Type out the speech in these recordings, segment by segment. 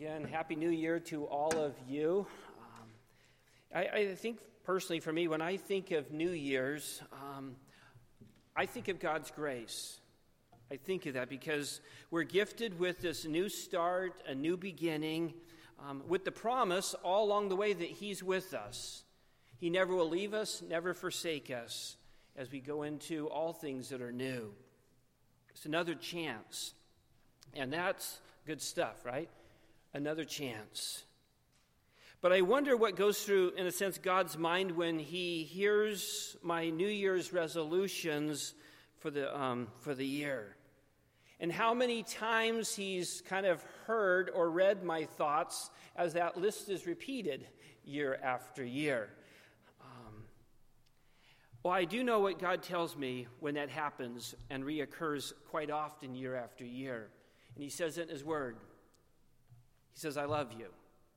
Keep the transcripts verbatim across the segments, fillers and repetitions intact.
Again, Happy New Year to all of you. Um, I, I think personally for me, when I think of New Year's, um, I think of God's grace. I think of that because we're gifted with this new start, a new beginning, um, with the promise all along the way that He's with us. He never will leave us, never forsake us as we go into all things that are new. It's another chance. And that's good stuff, right? Another chance. But I wonder what goes through, in a sense, God's mind when He hears my New Year's resolutions for the um, for the year. And how many times He's kind of heard or read my thoughts as that list is repeated year after year. Um, well, I do know what God tells me when that happens and reoccurs quite often year after year. And He says it in His Word. He says, I love you.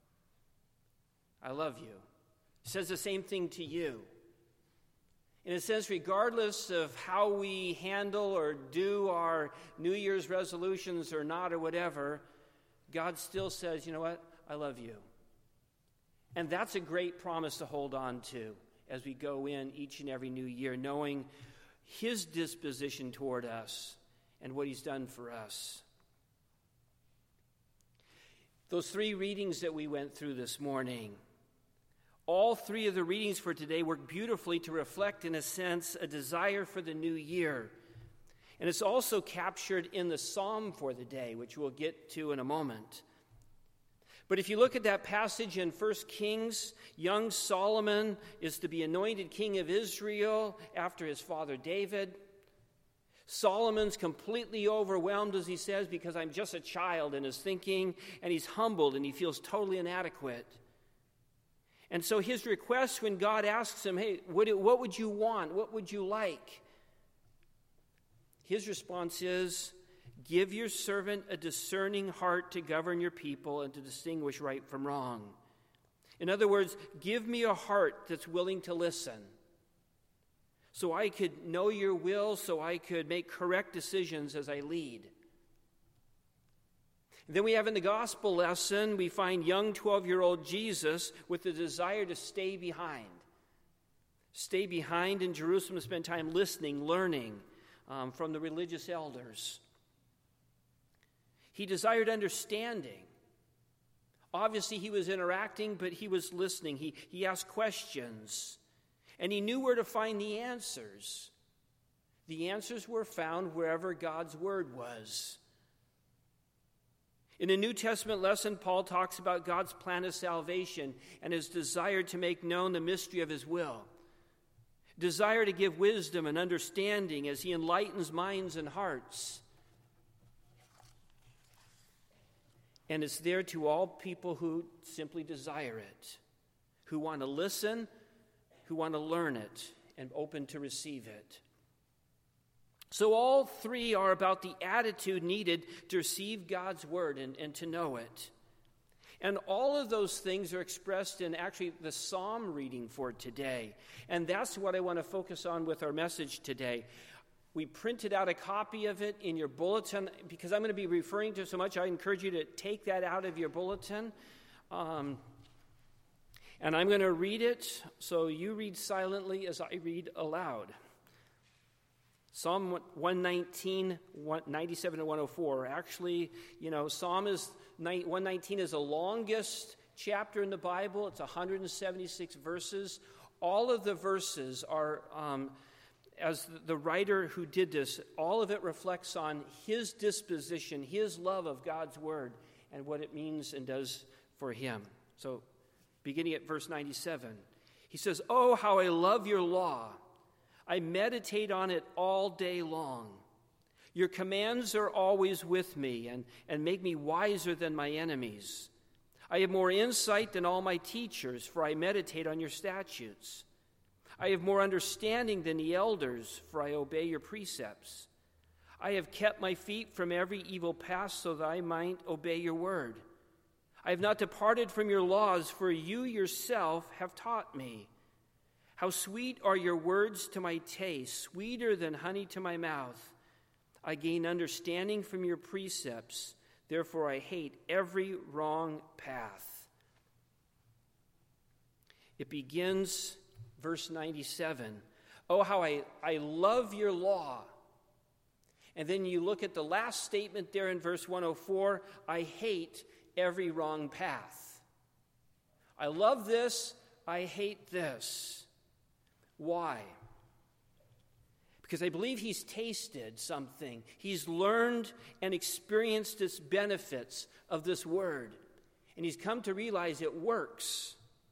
I love you. He says the same thing to you. In a sense, regardless of how we handle or do our New Year's resolutions or not or whatever, God still says, you know what? I love you. And that's a great promise to hold on to as we go in each and every new year, knowing His disposition toward us and what He's done for us. Those three readings that we went through this morning, all three of the readings for today work beautifully to reflect, in a sense, a desire for the new year. And it's also captured in the psalm for the day, which we'll get to in a moment. But if you look at that passage in First Kings, young Solomon is to be anointed king of Israel after his father David. Solomon's completely overwhelmed, as he says, because I'm just a child in his thinking, and he's humbled and he feels totally inadequate. And so his request when God asks him, hey, what, what would you want? What would you like? His response is, give your servant a discerning heart to govern your people and to distinguish right from wrong. In other words, give me a heart that's willing to listen, so I could know your will, so I could make correct decisions as I lead. Then we have in the gospel lesson, we find young twelve-year-old Jesus with the desire to stay behind. Stay behind in Jerusalem, spend time listening, learning um, from the religious elders. He desired understanding. Obviously, he was interacting, but he was listening. He, he asked questions. And he knew where to find the answers. The answers were found wherever God's word was. In the New Testament lesson, Paul talks about God's plan of salvation and his desire to make known the mystery of his will. Desire to give wisdom and understanding as he enlightens minds and hearts. And it's there to all people who simply desire it, who want to listen, who want to learn it and open to receive it. So all three are about the attitude needed to receive God's word and, and to know it. And all of those things are expressed in actually the psalm reading for today. And that's what I want to focus on with our message today. We printed out a copy of it in your bulletin. Because I'm going to be referring to it so much, I encourage you to take that out of your bulletin. Um, And I'm going to read it, so you read silently as I read aloud. Psalm one nineteen, ninety-seven to one oh four. Actually, you know, Psalm is one nineteen is the longest chapter in the Bible. It's one hundred seventy-six verses. All of the verses are, um, as the writer who did this, all of it reflects on his disposition, his love of God's word, and what it means and does for him. So, beginning at verse ninety-seven, he says, "Oh, how I love your law. I meditate on it all day long. Your commands are always with me and, and make me wiser than my enemies. I have more insight than all my teachers, for I meditate on your statutes. I have more understanding than the elders, for I obey your precepts. I have kept my feet from every evil path so that I might obey your word. I have not departed from your laws, for you yourself have taught me. How sweet are your words to my taste, sweeter than honey to my mouth. I gain understanding from your precepts. Therefore I hate every wrong path. It begins, verse ninety-seven. Oh, how I, I love your law. And then you look at the last statement there in verse one oh four. I hate every wrong path. I love this. I hate this. Why? Because I believe he's tasted something. He's learned and experienced its benefits of this word. And he's come to realize it works.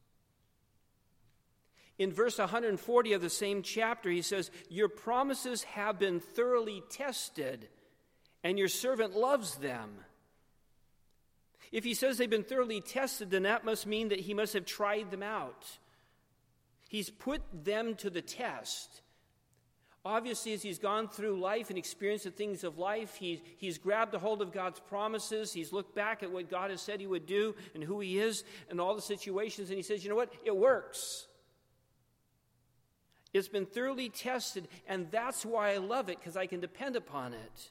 In verse one hundred forty of the same chapter, he says, your promises have been thoroughly tested, and your servant loves them. If he says they've been thoroughly tested, then that must mean that he must have tried them out. He's put them to the test. Obviously, as he's gone through life and experienced the things of life, he, he's grabbed a hold of God's promises. He's looked back at what God has said he would do and who he is and all the situations, and he says, you know what? It works. It's been thoroughly tested, and that's why I love it, because I can depend upon it.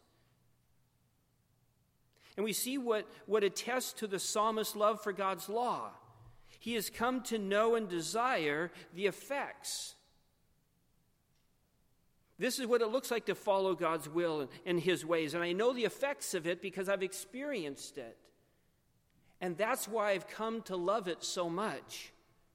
And we see what, what attests to the psalmist's love for God's law. He has come to know and desire the effects. This is what it looks like to follow God's will and his ways. And I know the effects of it because I've experienced it. And that's why I've come to love it so much.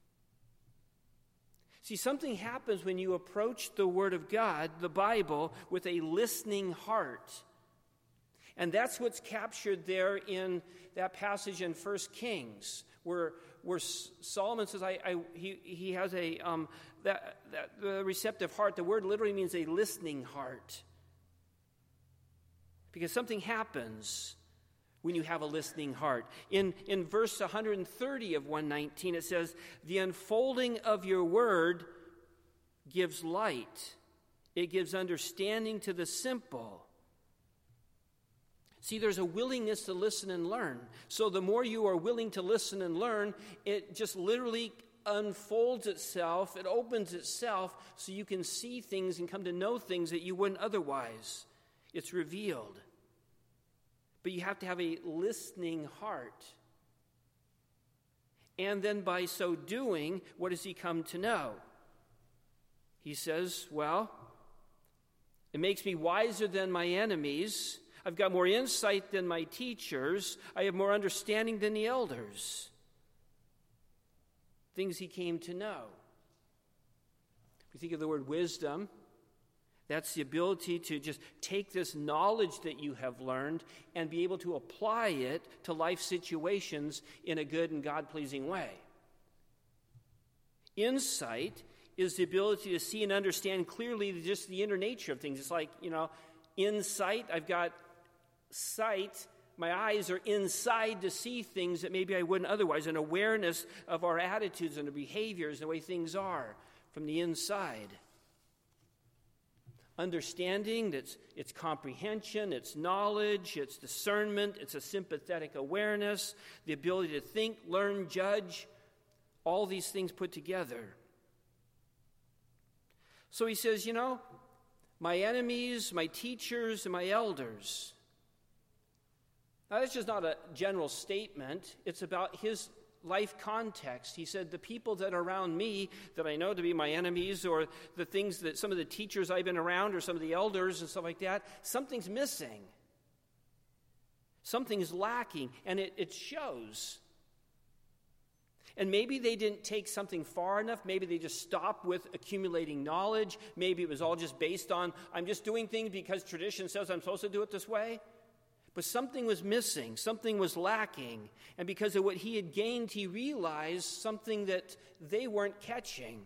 See, something happens when you approach the Word of God, the Bible, with a listening heart. And that's what's captured there in that passage in First Kings, where where Solomon says, I, I, he, he has a um, that, that the receptive heart. The word literally means a listening heart. Because something happens when you have a listening heart. In, in verse one hundred thirty of one nineteen, it says, the unfolding of your word gives light. It gives understanding to the simple. See, there's a willingness to listen and learn. So the more you are willing to listen and learn, it just literally unfolds itself. It opens itself so you can see things and come to know things that you wouldn't otherwise. It's revealed. But you have to have a listening heart. And then by so doing, what does he come to know? He says, well, it makes me wiser than my enemies. I've got more insight than my teachers. I have more understanding than the elders. Things he came to know. We think of the word wisdom. That's the ability to just take this knowledge that you have learned and be able to apply it to life situations in a good and God-pleasing way. Insight is the ability to see and understand clearly just the inner nature of things. It's like, you know, insight, I've got sight, my eyes are inside to see things that maybe I wouldn't otherwise, an awareness of our attitudes and our behaviors, the way things are from the inside. Understanding, that's it's comprehension, it's knowledge, it's discernment, it's a sympathetic awareness, the ability to think, learn, judge, all these things put together. So he says, you know, my enemies, my teachers, and my elders. Now, that's just not a general statement. It's about his life context. He said, the people that are around me that I know to be my enemies, or the things that some of the teachers I've been around, or some of the elders and stuff like that, something's missing. Something's lacking, and it, it shows. And maybe they didn't take something far enough. Maybe they just stopped with accumulating knowledge. Maybe it was all just based on, I'm just doing things because tradition says I'm supposed to do it this way. But something was missing, something was lacking. And because of what he had gained, he realized something that they weren't catching.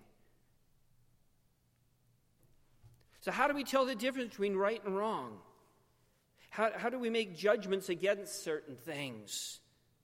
So how do we tell the difference between right and wrong? How, how do we make judgments against certain things?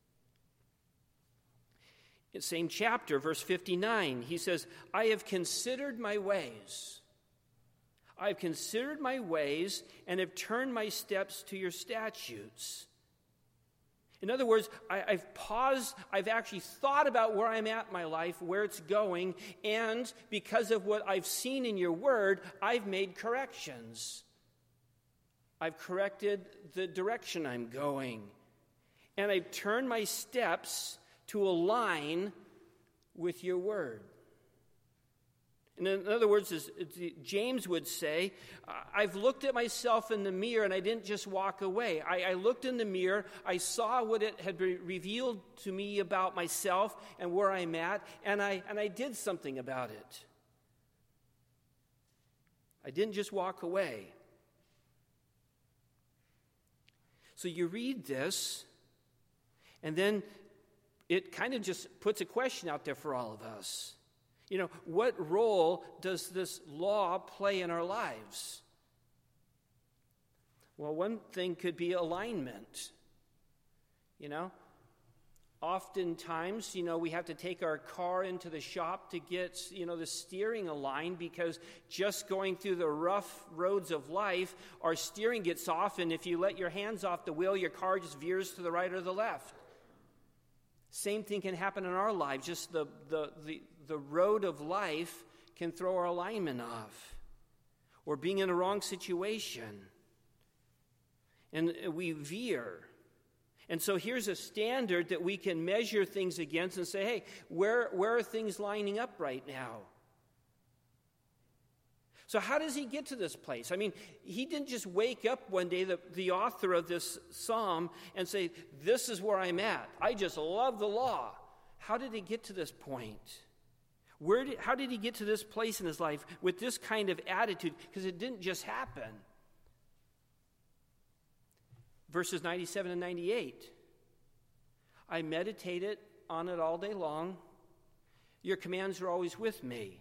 In the same chapter, verse fifty-nine, he says, I have considered my ways. I have considered my ways and have turned my steps to your statutes. In other words, I, I've paused, I've actually thought about where I'm at in my life, where it's going, and because of what I've seen in your word, I've made corrections. I've corrected the direction I'm going. and I've turned my steps to align with your word. And in other words, as James would say, I've looked at myself in the mirror and I didn't just walk away. I, I looked in the mirror, I saw what it had re- revealed to me about myself and where I'm at, and I, and I did something about it. I didn't just walk away. So you read this, and then it kind of just puts a question out there for all of us. You know, what role does this law play in our lives? Well, one thing could be alignment. You know, oftentimes, you know, we have to take our car into the shop to get, you know, the steering aligned, because just going through the rough roads of life, our steering gets off, and if you let your hands off the wheel, your car just veers to the right or the left. Same thing can happen in our lives. Just the the the, the road of life can throw our alignment off, or being in a wrong situation, and we veer. And so here's a standard that we can measure things against and say, hey, where, where are things lining up right now? So how does he get to this place? I mean, he didn't just wake up one day, the, the author of this psalm, and say, this is where I'm at. I just love the law. How did he get to this point? Where did, how did he get to this place in his life with this kind of attitude? Because it didn't just happen. Verses ninety-seven and ninety-eight. I meditated on it all day long. Your commands are always with me.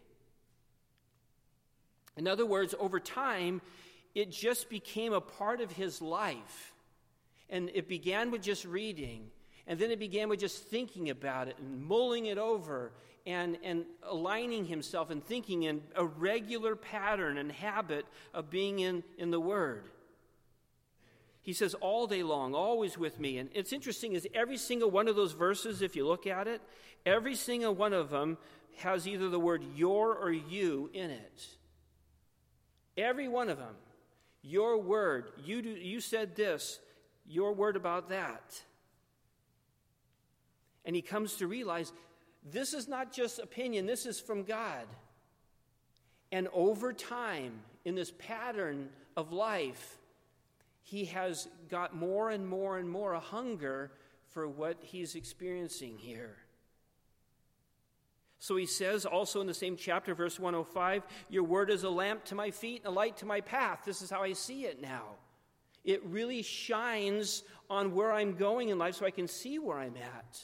In other words, over time, it just became a part of his life. And it began with just reading. And then it began with just thinking about it and mulling it over and, and aligning himself and thinking in a regular pattern and habit of being in, in the Word. He says, all day long, always with me. And it's interesting is every single one of those verses, if you look at it, every single one of them has either the word your or you in it. Every one of them. Your word. You do, you said this. Your word about that. And he comes to realize this is not just opinion. This is from God. And over time, in this pattern of life, he has got more and more and more a hunger for what he's experiencing here. So he says also in the same chapter, verse one oh five, your word is a lamp to my feet and a light to my path. This is how I see it now. It really shines on where I'm going in life so I can see where I'm at.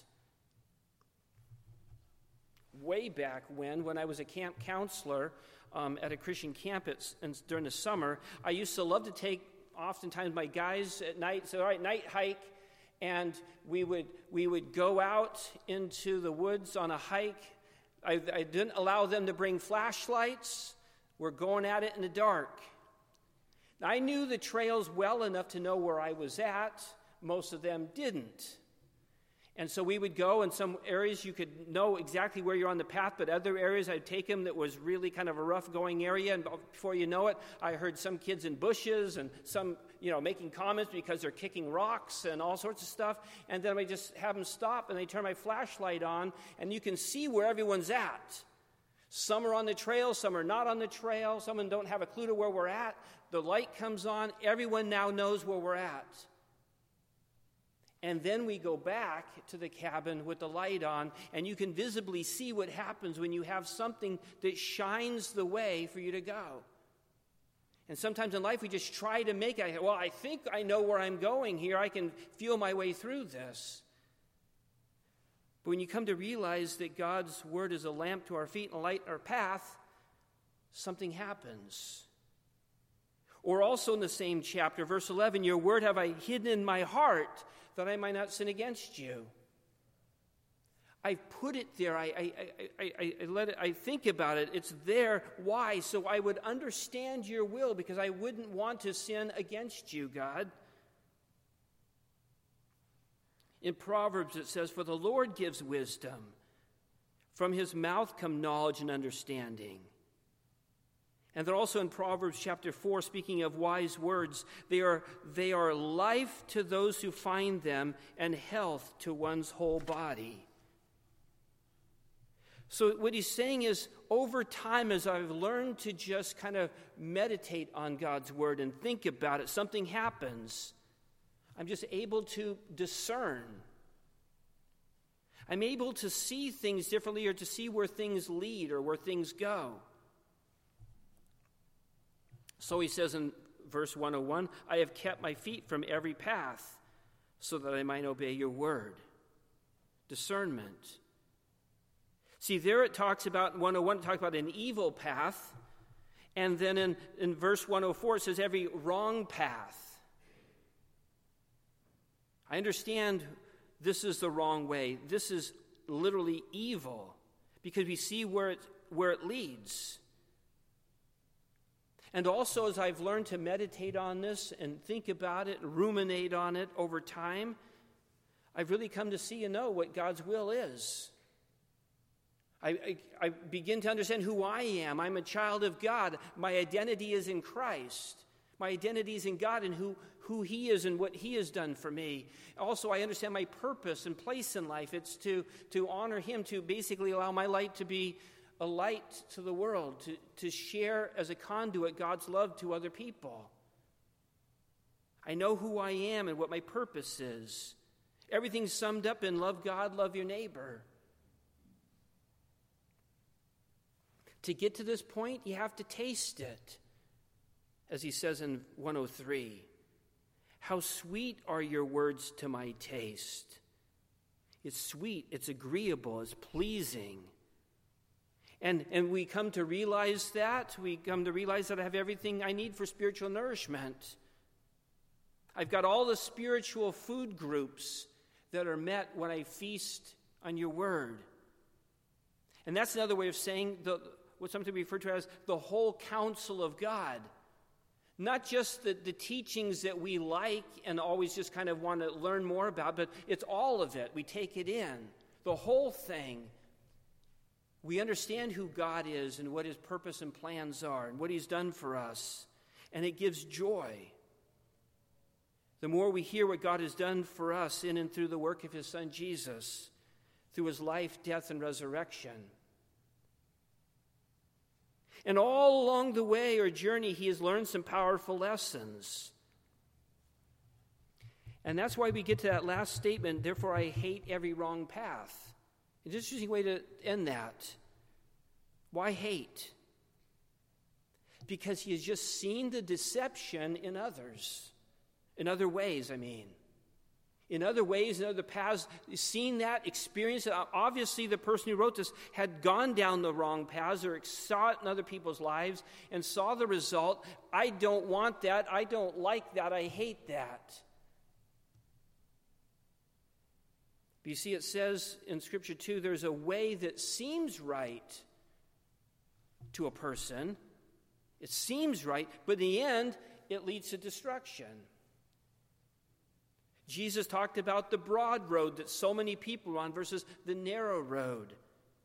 Way back when, when I was a camp counselor um, at a Christian campus and during the summer, I used to love to take oftentimes my guys at night say, all right, night hike, and we would we would go out into the woods on a hike. I, I didn't allow them to bring flashlights. We're going at it in the dark. I knew the trails well enough to know where I was at. Most of them didn't. And so we would go in some areas you could know exactly where you're on the path, but other areas I'd take them that was really kind of a rough going area, and before you know it, I heard some kids in bushes and some, you know, making comments because they're kicking rocks and all sorts of stuff, and then I just have them stop and they turn my flashlight on, and you can see where everyone's at. Some are on the trail, some are not on the trail, some don't have a clue to where we're at. The light comes on, everyone now knows where we're at. And then we go back to the cabin with the light on, and you can visibly see what happens when you have something that shines the way for you to go. And sometimes in life we just try to make it, well, I think I know where I'm going here. I can feel my way through this. But when you come to realize that God's word is a lamp to our feet and a light to our path, something happens. Or also in the same chapter, verse eleven, your word have I hidden in my heart, that I might not sin against you. I put it there. I, I, I, I, I let it. I think about it. It's there. Why? So I would understand your will, because I wouldn't want to sin against you, God. In Proverbs it says, for the Lord gives wisdom. From his mouth come knowledge and understanding. And then also in Proverbs chapter four, speaking of wise words, they are, they are life to those who find them and health to one's whole body. So what he's saying is, over time, as I've learned to just kind of meditate on God's word and think about it, something happens. I'm just able to discern. I'm able to see things differently, or to see where things lead or where things go. So he says in verse one oh one, I have kept my feet from every path so that I might obey your word. Discernment. See, there it talks about, in one oh one, it talks about an evil path. And then in, in verse one oh four, it says every wrong path. I understand this is the wrong way. This is literally evil, because we see where it, where it leads. And also, as I've learned to meditate on this and think about it and ruminate on it over time, I've really come to see and know what God's will is. I, I, I begin to understand who I am. I'm a child of God. My identity is in Christ. My identity is in God and who, who He is and what He has done for me. Also, I understand my purpose and place in life. It's to, to honor Him, to basically allow my light to be a light to the world, to, to share as a conduit God's love to other people. I know who I am and what my purpose is. Everything's summed up in love God, love your neighbor. To get to this point, you have to taste it. As he says in one oh three, how sweet are your words to my taste. It's sweet, it's agreeable, it's pleasing. And, and we come to realize that. We come to realize that I have everything I need for spiritual nourishment. I've got all the spiritual food groups that are met when I feast on your word. And that's another way of saying the, what sometimes we refer to as the whole counsel of God. Not just the, the teachings that we like and always just kind of want to learn more about, but it's all of it. We take it in, the whole thing. We understand who God is and what His purpose and plans are and what He's done for us. And it gives joy. The more we hear what God has done for us in and through the work of His Son Jesus, through His life, death, and resurrection. And all along the way or journey, he has learned some powerful lessons. And that's why we get to that last statement, therefore I hate every wrong path. It's an interesting way to end that. Why hate? Because he has just seen the deception in others. In other ways, I mean. In other ways, in other paths, seen that, experienced it. Obviously, the person who wrote this had gone down the wrong paths or saw it in other people's lives and saw the result. I don't want that. I don't like that. I hate that. But you see, it says in Scripture, too, there's a way that seems right to a person. It seems right, but in the end, it leads to destruction. Jesus talked about the broad road that so many people are on versus the narrow road.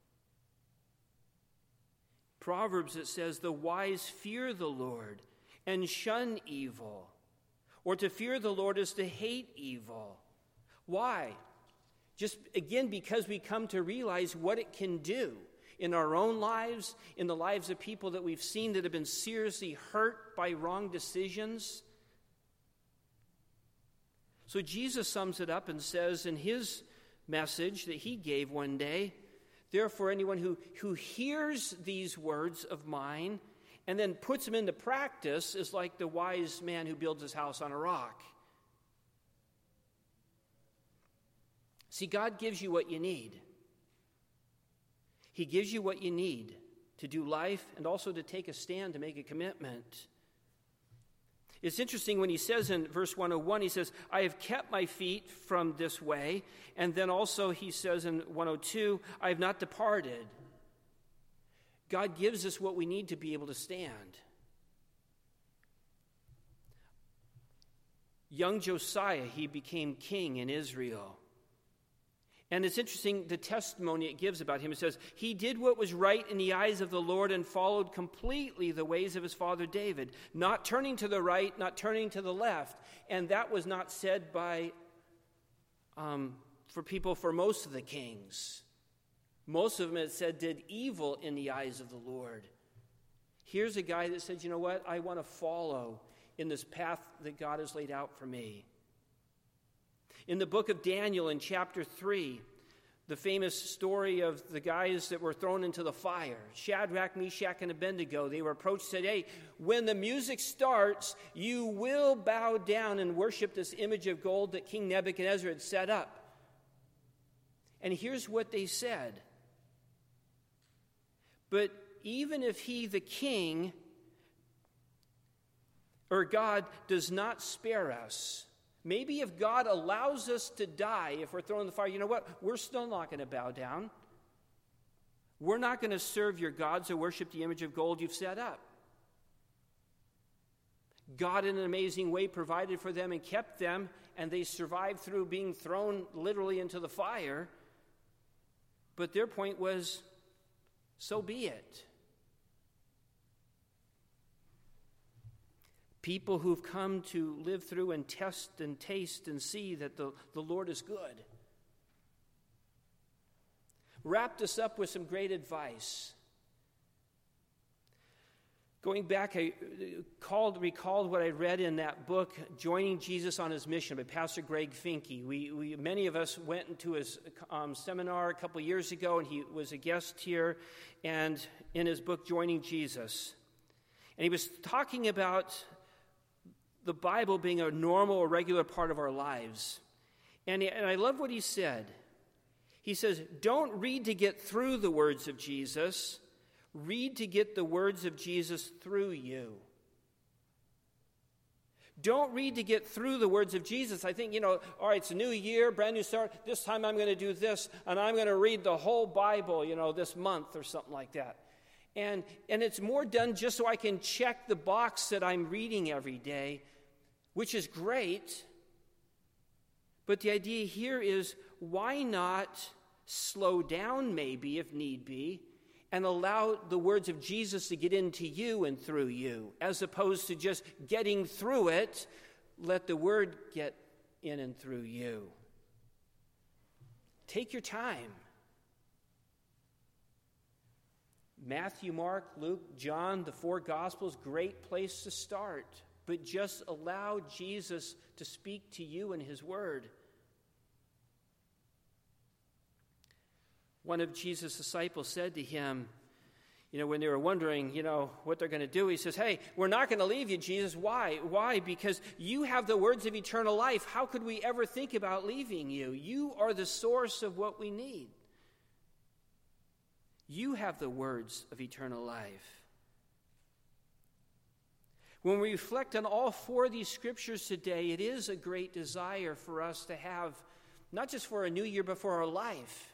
Proverbs, it says, the wise fear the Lord and shun evil. Or to fear the Lord is to hate evil. Why? Just, again, because we come to realize what it can do in our own lives, in the lives of people that we've seen that have been seriously hurt by wrong decisions. So Jesus sums it up and says in his message that he gave one day, therefore anyone who, who hears these words of mine and then puts them into practice is like the wise man who builds his house on a rock. See, God gives you what you need. He gives you what you need to do life and also to take a stand, to make a commitment. It's interesting when he says in verse one oh one, he says, I have kept my feet from this way. And then also he says in one oh two, I have not departed. God gives us what we need to be able to stand. Young Josiah, he became king in Israel. And it's interesting, the testimony it gives about him. It says, he did what was right in the eyes of the Lord and followed completely the ways of his father David, not turning to the right, not turning to the left. And that was not said by, um, for people, for most of the kings. Most of them, it said, did evil in the eyes of the Lord. Here's a guy that said, you know what, I want to follow in this path that God has laid out for me. In the book of Daniel, in chapter three, the famous story of the guys that were thrown into the fire, Shadrach, Meshach, and Abednego, they were approached and said, hey, when the music starts, you will bow down and worship this image of gold that King Nebuchadnezzar had set up. And here's what they said. But even if he, the king, or God, does not spare us, maybe if God allows us to die, if we're thrown in the fire, you know what? We're still not going to bow down. We're not going to serve your gods or worship the image of gold you've set up. God, in an amazing way, provided for them and kept them, and they survived through being thrown literally into the fire. But their point was, so be it. People who've come to live through and test and taste and see that the, the Lord is good. Wrapped us up with some great advice. Going back, I called, recalled what I read in that book, Joining Jesus on His Mission, by Pastor Greg Finke. We, we many of us went into his um, seminar a couple years ago, and he was a guest here, and in his book, Joining Jesus. And he was talking about the Bible being a normal or regular part of our lives. And, and I love what he said. He says, don't read to get through the words of Jesus. Read to get the words of Jesus through you. Don't read to get through the words of Jesus. I think, you know, all right, it's a new year, brand new start. This time I'm going to do this, and I'm going to read the whole Bible, you know, this month or something like that. And, and it's more done just so I can check the box that I'm reading every day, which is great. But the idea here is, why not slow down maybe, if need be, and allow the words of Jesus to get into you and through you, as opposed to just getting through it, let the word get in and through you. Take your time. Matthew, Mark, Luke, John, the four Gospels, great place to start. But just allow Jesus to speak to you in His Word. One of Jesus' disciples said to him, you know, when they were wondering, you know, what they're going to do, he says, hey, we're not going to leave you, Jesus. Why? Why? Because you have the words of eternal life. How could we ever think about leaving you? You are the source of what we need. You have the words of eternal life. When we reflect on all four of these scriptures today, it is a great desire for us to have, not just for a new year, but for our life.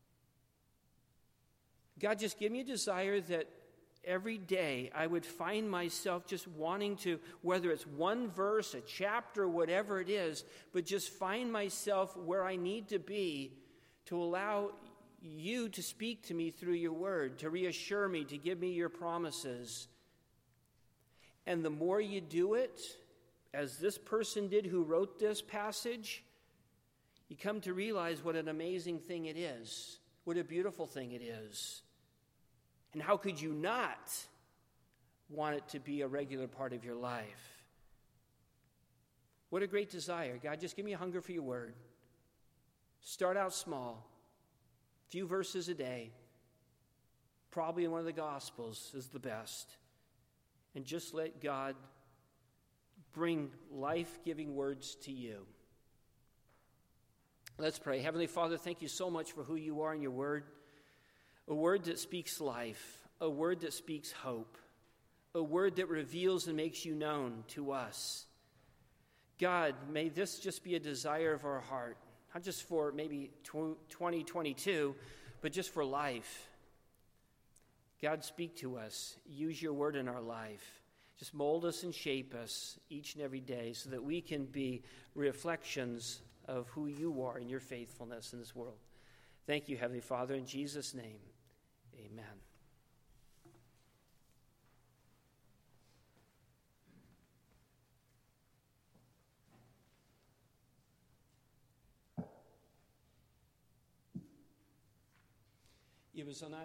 God, just give me a desire that every day I would find myself just wanting to, whether it's one verse, a chapter, whatever it is, but just find myself where I need to be to allow you to speak to me through your word, to reassure me, to give me your promises. And the more you do it, as this person did who wrote this passage, you come to realize what an amazing thing it is, what a beautiful thing it is. And how could you not want it to be a regular part of your life? What a great desire. God, just give me a hunger for your word. Start out small, a few verses a day, probably in one of the Gospels is the best. And just let God bring life-giving words to you. Let's pray. Heavenly Father, thank you so much for who you are in your word. A word that speaks life. A word that speaks hope. A word that reveals and makes you known to us. God, may this just be a desire of our heart. Not just for maybe twenty twenty-two, but just for life. God, speak to us. Use your word in our life. Just mold us and shape us each and every day so that we can be reflections of who you are and your faithfulness in this world. Thank you, Heavenly Father, in Jesus' name, amen. It was on